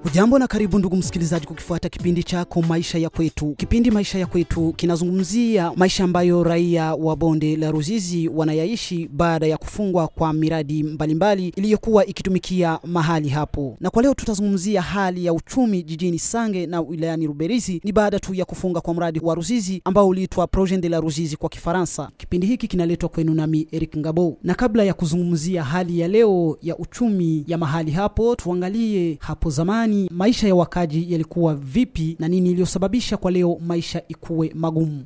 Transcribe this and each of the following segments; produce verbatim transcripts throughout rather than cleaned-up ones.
Hujambo na karibu ndugu msikilizaji kukifuata kipindi chako Maisha ya Kwetu. Kipindi Maisha ya Kwetu kinazungumzia maisha ambayo raia wa bonde la Ruzizi wanayaishi baada ya kufungwa kwa miradi mbalimbali iliyokuwa ikitumikia mahali hapo. Na kwa leo tutazungumzia hali ya uchumi jijini Sange na wilayani Ruberizi ni baada tu ya kufunga kwa mradi wa Ruzizi ambao uliitwa Projet de la Ruzizi kwa Kifaransa. Kipindi hiki kinaletwa kwenu nami Eric Ngabo. Na kabla ya kuzungumzia hali ya leo ya uchumi ya mahali hapo, tuangalie hapo zamani maisha ya wakaji yalikuwa vipi na nini iliyosababisha kwa leo maisha ikuwe magumu.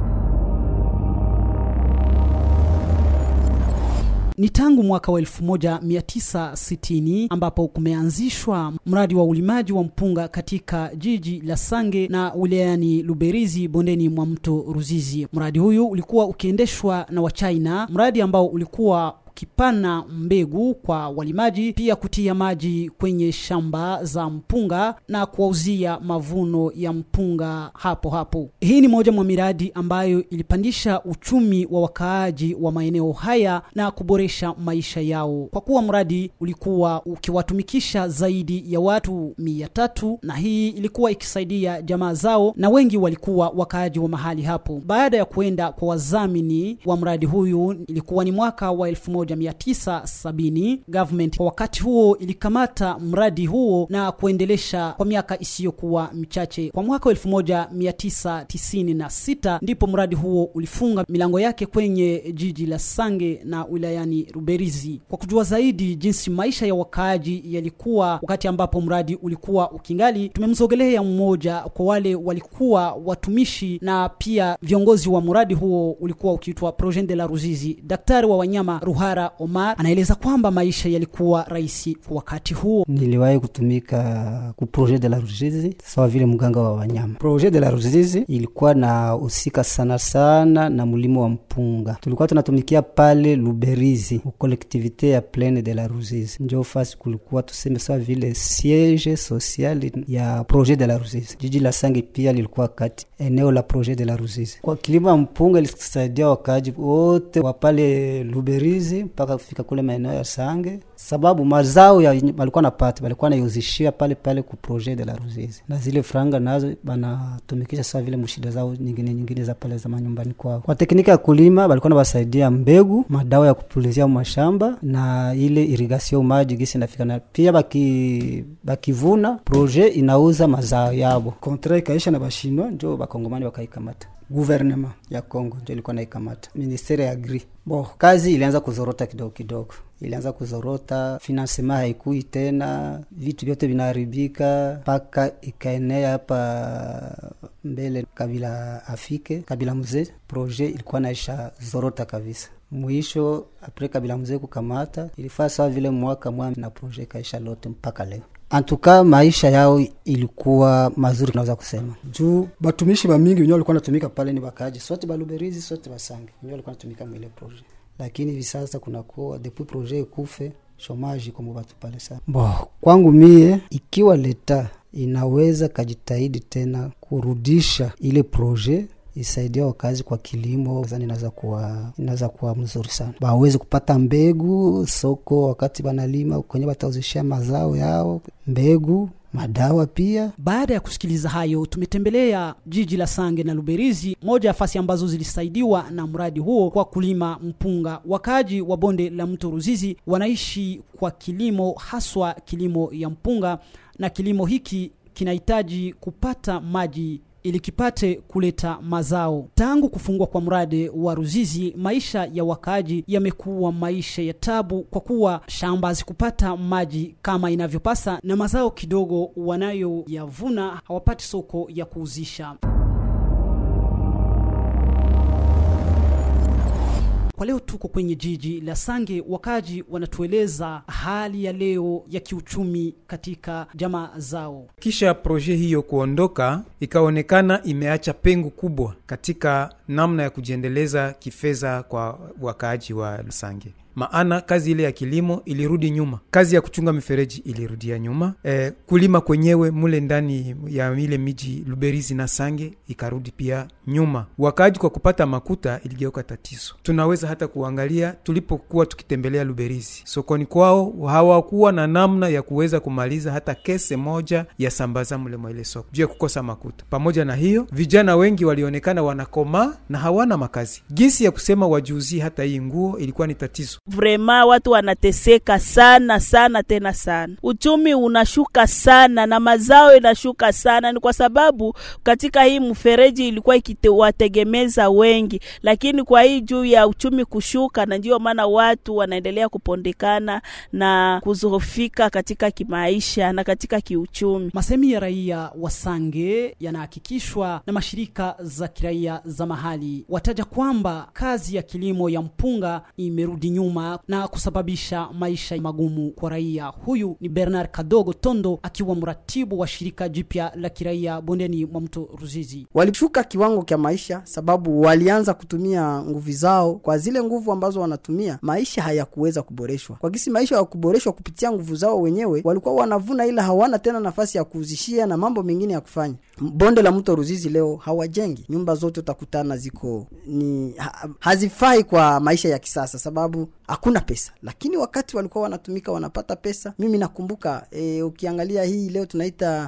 Ni tangu mwaka wa elfu moja mia tisa sitini ambapo kumeanzishwa mradi wa ulimaji wa mpunga katika jiji la Sange na wilayani Ruberizi bondeni mwa mto Ruzizi. Mradi huyu ulikuwa ukiendeshwa na Wachina, mradi ambao ulikuwa kipana mbegu kwa walimaji, pia kutia maji kwenye shamba za mpunga na kuwauzia mavuno ya mpunga hapo hapo. Hii ni moja mwa miradi ambayo ilipandisha uchumi wa wakaaji wa maeneo haya na kuboresha maisha yao, kwa kuwa mradi ulikuwa ukiwatumikisha zaidi ya watu mia tatu, na hii ilikuwa ikisaidia jamaa zao na wengi walikuwa wakaaji wa mahali hapo. Baada ya kuenda kwa wazamini wa mradi huyu, ilikuwa ni mwaka wa elfu moja mia tisa sabini, government kwa wakati huo ilikamata mradi huo na kuendelesha kwa miaka isiyokuwa michache. Kwa mwaka elfu moja mia tisa tisini na sita ndipo mradi huo ulifunga milango yake kwenye jiji la Sange na wilayani Ruberizi. Kwa kujua zaidi jinsi maisha ya wakaaji yalikuwa wakati ambapo mradi ulikuwa ukingali, tumemsogelea mmoja kwa wale walikuwa watumishi na pia viongozi wa mradi huo ulikuwa ukiitwa Projet de la Ruzizi. Daktari wa wanyama Ruhara Omar anaeleza kwamba maisha yalikuwa rahisi kwa wakati huo. Niliwahi kutumika ku Projet de la Ruzizi sawa vile mganga wa wanyama. Projet de la Ruzizi ilikuwa na usika sana sana na mlimo wa mpunga. Tulikuwa tunatumikia pale Ruberizi, collectivité ya Plaine de la Ruzizi. Ndio fasi kulikuwa tuseme sawa vile siège social ya Projet de la Ruzizi. Jiji la Sange pia lilikuwa kati eneo la Projet de la Ruzizi. Kwa kilimo ya mpunga ilisaidia wakaji wote wa pale Ruberizi mpaka kufika kule maeneo ya Sange, sababu mazao ya walikuwa napata walikuwa nauzishia pale pale ku Projet de la Ruzizi, na zile franga nazo banatumikisha sawa vile mshida zao nyingine nyingine za pale za manyumbani kwao. Kwa teknika ya kulima walikuwa nawasaidia mbegu, madawa ya kupulizia mashamba na ile irrigation maji gisi nafika, na pia baki bakivuna Projet inauza mazao yao. Contrat ikaisha na bashino ndio bakongomani wakaikamata. Gouvernement ya Kongo ndio ilikuwa naikamata. Ministeri ya Agri. Bo, kazi ilianza kuzorota kidogo kidogo. Ilianza kuzorota, financement haikui tena, vitu vyote vinaharibika, paka ikaenea hapa mbele kabila afike, kabila mzee. Projet ilikuwa naisha zorota kabisa. Mwisho apre kabila mzee kukamata, ilifaa sawa vile mwaka mwami na projet kaisha lote mpaka leo. Antuka maisha yao ilikuwa mazuri naweza kusema. Juu batumishi ba mingi wenyewe walikuwa wanatumika pale ni bakaji. Sote ba Ruberizi, sote ba Sange. Wenyewe walikuwa wanatumika mwile projet. Lakini hivi sasa kuna kwa depuis projet kufe, chômage kwa watu pale sana. Bo, kwangu mie ikiwa leta inaweza kujitahidi tena kurudisha ile projet isaidia wakazi kwa kilimo, zani inaweza kuwa inaweza kuwa mzuri sana. Baweze kupata mbegu soko wakati banalima, kwenye batauzishia mazao yao, mbegu, madawa pia. Baada ya kusikiliza hayo, tumetembelea jiji la Sange na Ruberizi, moja ya fasi ambazo zilisaidiwa na mradi huo kwa kulima mpunga. Wakaji wa bonde la mto Ruzizi wanaishi kwa kilimo, haswa kilimo ya mpunga, na kilimo hiki kinahitaji kupata maji ili kipate kuleta mazao. Tangu kufungwa kwa mradi wa Ruzizi, maisha ya wakaaji yamekuwa maisha ya tabu, kwa kuwa shamba zikupata maji kama inavyopasa na mazao kidogo wanayo yavuna hawapati soko ya kuuzisha. Kwa leo tuko kwenye jiji la Sange, wakaji wanatueleza hali ya leo ya kiuchumi katika jamaa zao. Kisha projet hiyo kuondoka, ikaonekana imeacha pengo kubwa katika namna ya kujiendeleza kifedha kwa wakaji wa Sange. maana kazi ile ya kilimo ilirudi nyuma, kazi ya kuchunga mifereji ilirudia nyuma, e, kulima kwenyewe mule ndani ya ile miji Luberizi na Sange ikarudi pia nyuma. Wakaaji kwa kupata makuta iligeuka tatizo. Tunaweza hata kuangalia tulipokuwa tukitembelea Luberizi, sokoni kwao hawakuwa na namna ya kuweza kumaliza hata kese moja ya sambaza mule mwa ile soko juu ya kukosa makuta. Pamoja na hiyo, vijana wengi walionekana wanakoma na hawana makazi. Jinsi ya kusema wajuzi hata hii nguo ilikuwa ni tatizo. Vrema watu wanateseka sana sana tena sana. Uchumi unashuka sana na mazao inashuka sana, ni kwa sababu katika hii mfereji ilikuwa ikiwategemeza wengi, lakini kwa hii juu ya uchumi kushuka, na ndio maana watu wanaendelea kupondekana na kuzofika katika kimaisha na katika kiuchumi. Masemi ya raia wa Sange yanahakikishwa na mashirika za kiraia za mahali. Wataja kwamba kazi ya kilimo ya mpunga imerudi nyuma na kusababisha maisha magumu kwa raia. Huyu ni Bernard Kadogo Tondo, akiwa mratibu wa shirika jipya la kiraia bondeni mwa mto Ruzizi. Walishuka kiwango cha maisha sababu walianza kutumia nguvu zao. Kwa zile nguvu ambazo wanatumia, maisha hayakuweza kuboreshwa. Kwa kisi maisha hayakuboreshwa kupitia nguvu zao wenyewe, walikuwa wanavuna ila hawana tena nafasi ya kuuzishia na mambo mengine ya kufanya. Bonde la mto Ruzizi leo hawajengi. Nyumba zote utakutana ziko ni ha, hazifai kwa maisha ya kisasa sababu hakuna pesa. Lakini wakati walikuwa wanatumika wanapata pesa. Mimi nakumbuka e, ukiangalia hii leo tunaita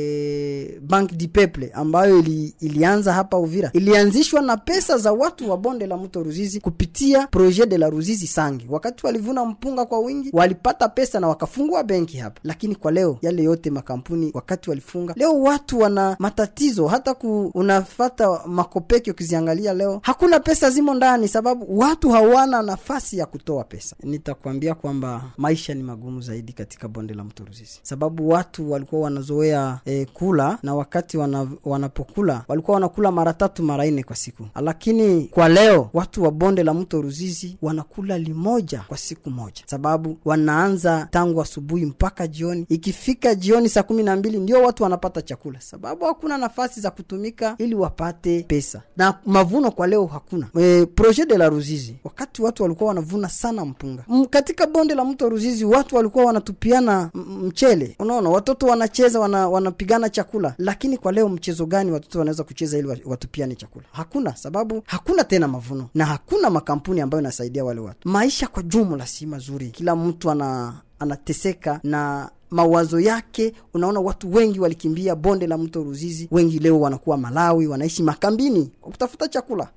e, Bank du Peuple ambayo ili, ilianza hapa Uvira. Ilianzishwa na pesa za watu wa bonde la mto Ruzizi kupitia Projet de la Ruzizi Sange. Wakati walivuna mpunga kwa wingi, walipata pesa na wakafungua benki hapa. Lakini kwa leo yale yote makampuni wakati walifunga, leo watu wana matatizo. Hata ku unafata makopeki ukiziangalia leo hakuna pesa zimo ndani sababu watu hawana nafasi ya kutoa pesa. Nitakwambia kwamba maisha ni magumu zaidi katika bonde la mto Ruzizi sababu watu walikuwa wanazoea e, kula, na wakati wana, wanapokula walikuwa wanakula mara tatu mara nne kwa siku. Lakini kwa leo watu wa bonde la mto Ruzizi wanakula limoja kwa siku moja sababu wanaanza tangu asubuhi mpaka jioni. Ikifika jioni saa kumi na mbili ndio watu wanapata chakula sababu hakuna nafasi za kutumika ili wapate pesa. Na mavuno kwa leo hakuna. E, Projet de la Ruzizi wakati watu walikuwa wanavuna sana mpunga. M, katika bonde la mto Ruzizi watu walikuwa wanatupiana mchele. Unaona watoto wanacheza wana, wanapigana chakula. Lakini kwa leo mchezo gani watoto wanaweza kucheza ili watupiane chakula? Hakuna sababu hakuna tena mavuno na hakuna makampuni ambayo yanasaidia wale watu. Maisha kwa jumla si mazuri. Kila mtu ana anateseka na mawazo yake. Unaona watu wengi walikimbia bonde la mto Ruzizi, wengi leo wanakuwa Malawi, wanaishi makambini kwa kutafuta chakula.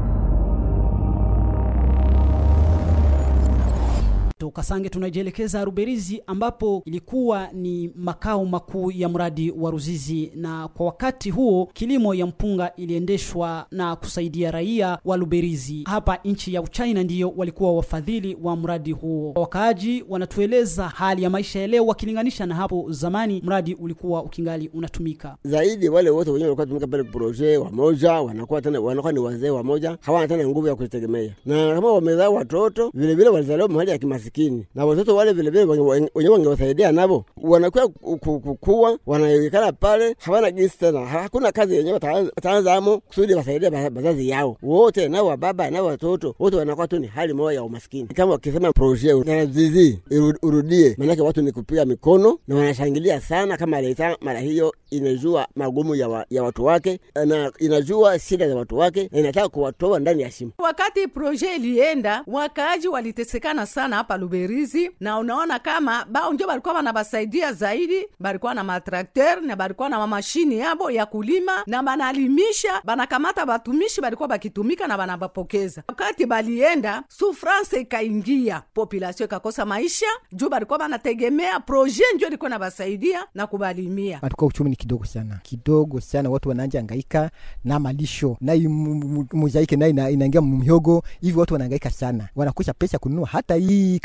Toka Sange tunajielekeza Luberizi ambapo ilikuwa ni makao makuu ya mradi wa Ruzizi, na kwa wakati huo kilimo ya mpunga iliendeshwa na kusaidia raia wa Luberizi. Hapa nchi ya Uchina ndiyo walikuwa wafadhili wa mradi huo. Wakaaji wanatueleza hali ya maisha ya leo wakilinganisha na hapo zamani mradi ulikuwa ukingali unatumika. Zaidi wale wote wenyewe walikuwa tumika pale projet wa moja, wanakuwa tena wanakuwa ni wazee wa moja, hawana tena nguvu ya kujitegemea. Na kama wamezaa watoto vile vile walizaliwa mahali ya kimasikini, na watoto wale vile vile wenyewe wangewasaidia nabo wanakuwa kukua, wanaikala pale hawana gisi tena, hakuna kazi yenyewe wataanza amo kusudi wasaidia bazazi yao. Wote na wa baba na watoto wote wanakuwa tu ni hali moja ya umaskini. Kama wakisema projet ya Ruzizi urudie, maana watu ni kupiga mikono na wanashangilia sana kama leta mara hiyo inajua magumu ya, wa, ya watu wake na inajua shida za watu wake na inataka kuwatoa ndani ya shimo. Wakati projet ilienda wakaaji walitesekana sana hapa Luberizi, na unaona kama bao ndio balikuwa wanabasaidia zaidi, balikuwa na matrakter na balikuwa na mashini yabo ya kulima na banalimisha, banakamata batumishi balikuwa bakitumika na banabapokeza. Wakati balienda souffrance ikaingia, population ikakosa maisha, juu balikuwa banategemea projet ndio ilikuwa inabasaidia na kubalimia. Atakuwa uchumi kidogo sana kidogo sana, watu wanaanza hangaika na malisho na muzaike na inaingia mmihogo hivi, watu wanahangaika sana, wanakosa pesa kununua hata hii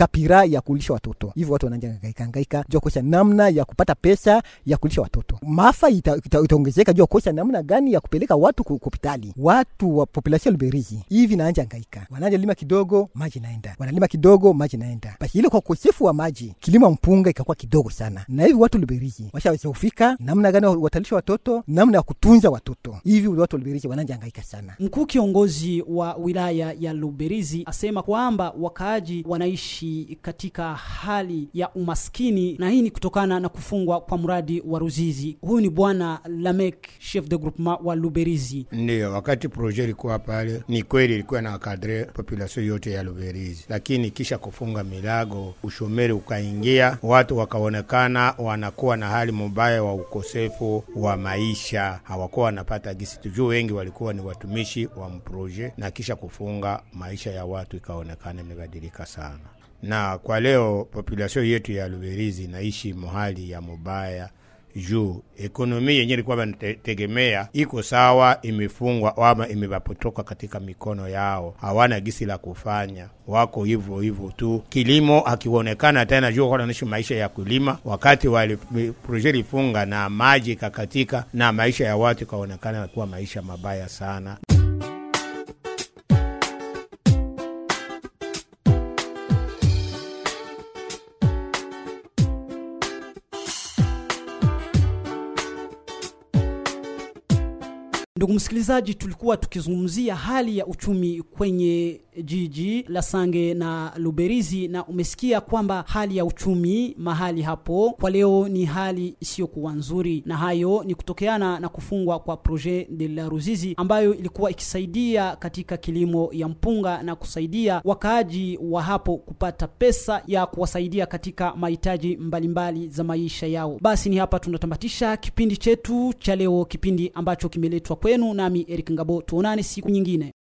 kupata pira ya kulisha watoto. Hivyo watu wanaanza hangaika hangaika juu kosa namna ya kupata pesa ya kulisha watoto. Maafa itaongezeka ita, ita juu kosa namna gani ya kupeleka watu hospitali. Watu wa population Luberizi hivi naanza hangaika. Wanaanza lima kidogo, maji naenda. Wanalima kidogo, maji naenda. Basi ile kwa ukosefu wa maji, kilimo mpunga ikakuwa kidogo sana. Na hivi watu Luberizi washaweza kufika namna gani watalisha watoto, namna ya kutunza watoto. Hivi watu Luberizi wanaanza hangaika sana. Mkuu kiongozi wa wilaya ya Luberizi asema kwamba wakaaji wanaishi katika hali ya umaskini, na hii ni kutokana na kufungwa kwa mradi wa Ruzizi. Huyu ni bwana Lamek, chef de groupement wa Luberizi. Ndio, wakati projet ilikuwa pale, ni kweli ilikuwa na kadre population yote ya Luberizi, lakini kisha kufunga milago, ushomeri ukaingia, watu wakaonekana wanakuwa na hali mbaya wa ukosefu wa maisha, hawakuwa wanapata gisi. Tujue wengi walikuwa ni watumishi wa mproje, na kisha kufunga maisha ya watu ikaonekana imebadilika sana. Na kwa leo population yetu ya Luberizi inaishi mahali ya mubaya juu ekonomi yenyewe ilikuwa wanategemea iko sawa, imefungwa ama imebapotoka katika mikono yao, hawana gisi la kufanya, wako hivyo hivyo tu. Kilimo hakionekana tena juu kwa wanaishi maisha ya kulima, wakati wale projet lifunga na maji kakatika, na maisha ya watu kaonekana kuwa maisha mabaya sana. Ndugu msikilizaji, tulikuwa tukizungumzia hali ya uchumi kwenye jiji la Sange na Luberizi, na umesikia kwamba hali ya uchumi mahali hapo kwa leo ni hali isiyokuwa nzuri, na hayo ni kutokeana na kufungwa kwa projet de la Ruzizi ambayo ilikuwa ikisaidia katika kilimo ya mpunga na kusaidia wakaaji wa hapo kupata pesa ya kuwasaidia katika mahitaji mbalimbali za maisha yao. Basi ni hapa tunatamatisha kipindi chetu cha leo, kipindi ambacho kimeletwa kwenu nami Eric Ngabo. Tuonane siku nyingine.